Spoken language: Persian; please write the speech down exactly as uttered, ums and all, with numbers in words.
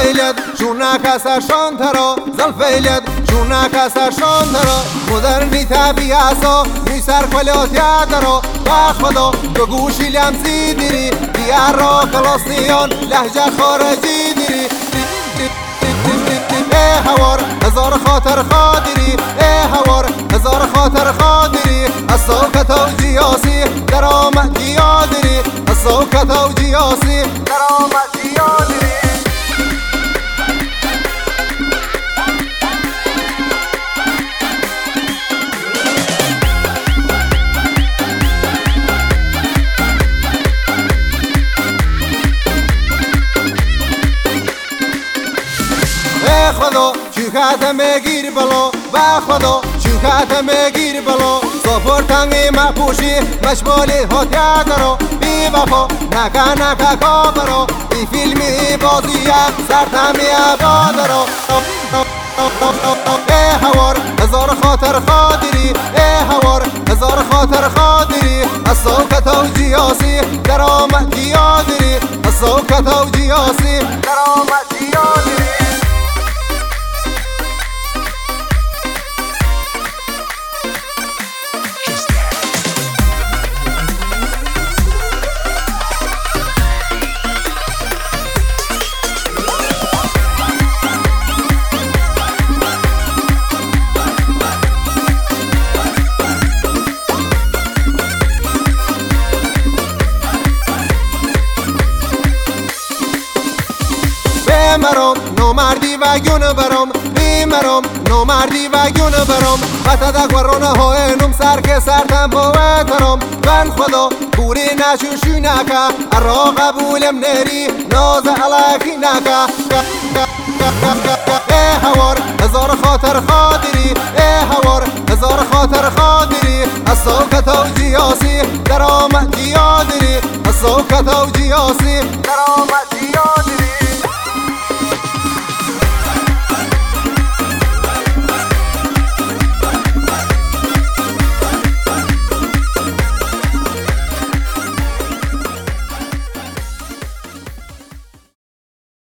زلفیلد جونک سرشان ترا زلفیلد جونک سرشان ترا مدرنی تبیاسا میسر کلاتی درا با خدا به گوشی لمسی دیری دیار را کلاسنیان لهجه خارجی دیری ای هوار هزار خاطر خادری ای هوار هزار خاطر خادری از سوکت و جیاسی درآمد یادری از سوکت و جیاسی درآمد یادری ای خدا چوکاتم گیر بلو با خدا چوکاتم گیر بلو سپر تنگی مپوشی مشمولی هوتیا درو بی وفا نکا نکا کابرو ای فیلمی بازیه سرتمی آبادرو ای هوار هزار خاطر خادری ای هوار هزار خاطر خادری از سوکت و جیاسی درآمد یادری از سوکت و جیاسی درآمد یادری بیمرم نومردی و گون برم بیمرم نومردی و گون برم بطد قرونه های نم سر که سرتم بوترم من خدا پوری نشوشی نکا ارا قبولم نری ناز علاقی نکا ای هوار هزار خاطر خادری ای هوار